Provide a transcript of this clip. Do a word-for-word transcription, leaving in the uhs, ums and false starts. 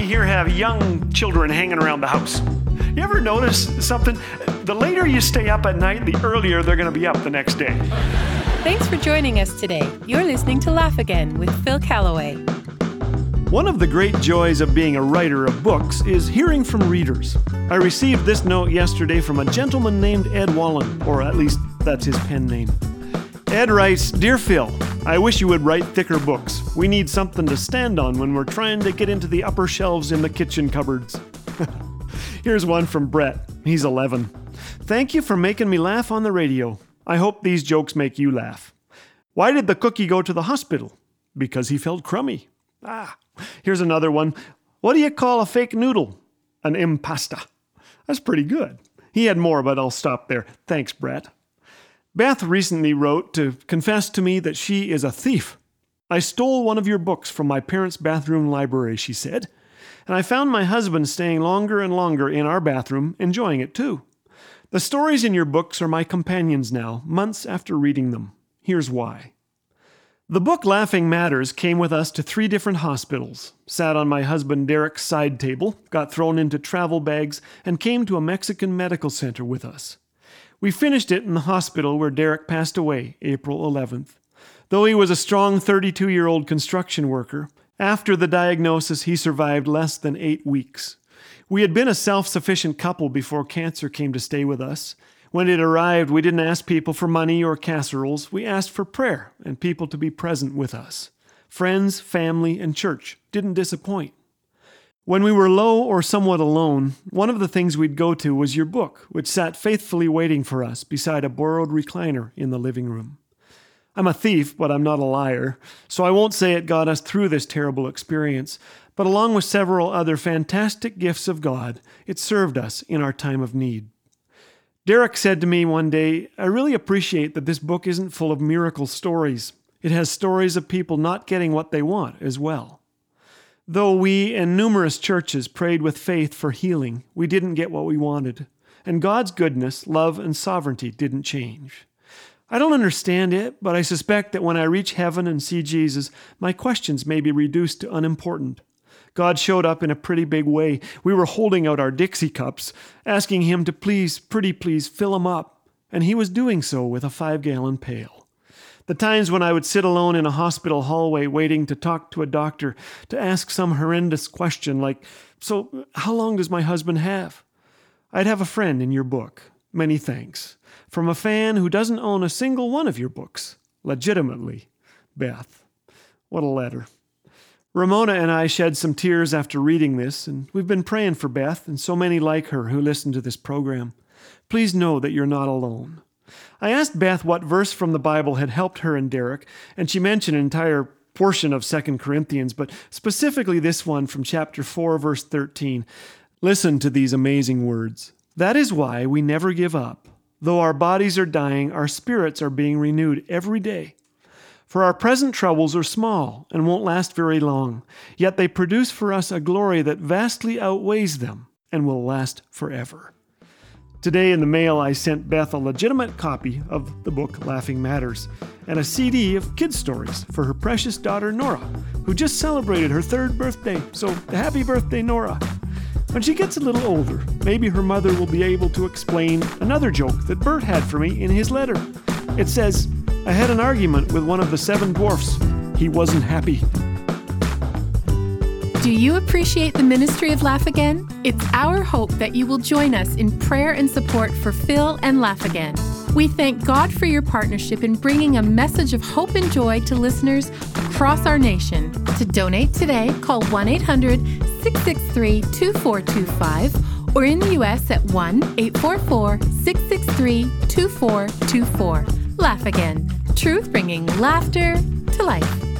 here have young children hanging around the house. You ever notice something? The later you stay up at night, the earlier they're going to be up the next day. Thanks for joining us today. You're listening to Laugh Again with Phil Callaway. One of the great joys of being a writer of books is hearing from readers. I received this note yesterday from a gentleman named Ed Wallen, or at least that's his pen name. Ed writes, "Dear Phil, I wish you would write thicker books. We need something to stand on when we're trying to get into the upper shelves in the kitchen cupboards." Here's one from Brett. He's eleven. "Thank you for making me laugh on the radio. I hope these jokes make you laugh. Why did the cookie go to the hospital? Because he felt crummy. Ah, here's another one. What do you call a fake noodle? An impasta." That's pretty good. He had more, but I'll stop there. Thanks, Brett. Beth recently wrote to confess to me that she is a thief. "I stole one of your books from my parents' bathroom library," she said, "and I found my husband staying longer and longer in our bathroom, enjoying it too. The stories in your books are my companions now, months after reading them. Here's why. The book Laughing Matters came with us to three different hospitals, sat on my husband Derek's side table, got thrown into travel bags, and came to a Mexican medical center with us. We finished it in the hospital where Derek passed away, April eleventh. Though he was a strong thirty-two-year-old construction worker, after the diagnosis he survived less than eight weeks. We had been a self-sufficient couple before cancer came to stay with us. When it arrived, we didn't ask people for money or casseroles. We asked for prayer and people to be present with us. Friends, family, and church didn't disappoint. When we were low or somewhat alone, one of the things we'd go to was your book, which sat faithfully waiting for us beside a borrowed recliner in the living room. I'm a thief, but I'm not a liar, so I won't say it got us through this terrible experience, but along with several other fantastic gifts of God, it served us in our time of need. Derek said to me one day, "I really appreciate that this book isn't full of miracle stories. It has stories of people not getting what they want as well. Though we and numerous churches prayed with faith for healing, we didn't get what we wanted. And God's goodness, love, and sovereignty didn't change. I don't understand it, but I suspect that when I reach heaven and see Jesus, my questions may be reduced to unimportant. God showed up in a pretty big way. We were holding out our Dixie cups, asking him to please, pretty please, fill them up. And he was doing so with a five-gallon pail. The times when I would sit alone in a hospital hallway waiting to talk to a doctor, to ask some horrendous question like, "So, how long does my husband have?" I'd have a friend in your book. Many thanks. From a fan who doesn't own a single one of your books. Legitimately, Beth." What a letter. Ramona and I shed some tears after reading this, and we've been praying for Beth and so many like her who listen to this program. Please know that you're not alone. I asked Beth what verse from the Bible had helped her and Derek, and she mentioned an entire portion of Second Corinthians, but specifically this one from chapter four, verse thirteen. Listen to these amazing words. "That is why we never give up. Though our bodies are dying, our spirits are being renewed every day. For our present troubles are small and won't last very long, yet they produce for us a glory that vastly outweighs them and will last forever." Today in the mail, I sent Beth a legitimate copy of the book Laughing Matters and a C D of kids' stories for her precious daughter Nora, who just celebrated her third birthday. So happy birthday, Nora. When she gets a little older, maybe her mother will be able to explain another joke that Bert had for me in his letter. It says, "I had an argument with one of the seven dwarfs. He wasn't happy." Do you appreciate the ministry of Laugh Again? It's our hope that you will join us in prayer and support for Phil and Laugh Again. We thank God for your partnership in bringing a message of hope and joy to listeners across our nation. To donate today, call one eight hundred six six three two four two five or in the U S at one eight four four six six three two four two four. Laugh Again. Truth bringing laughter to life.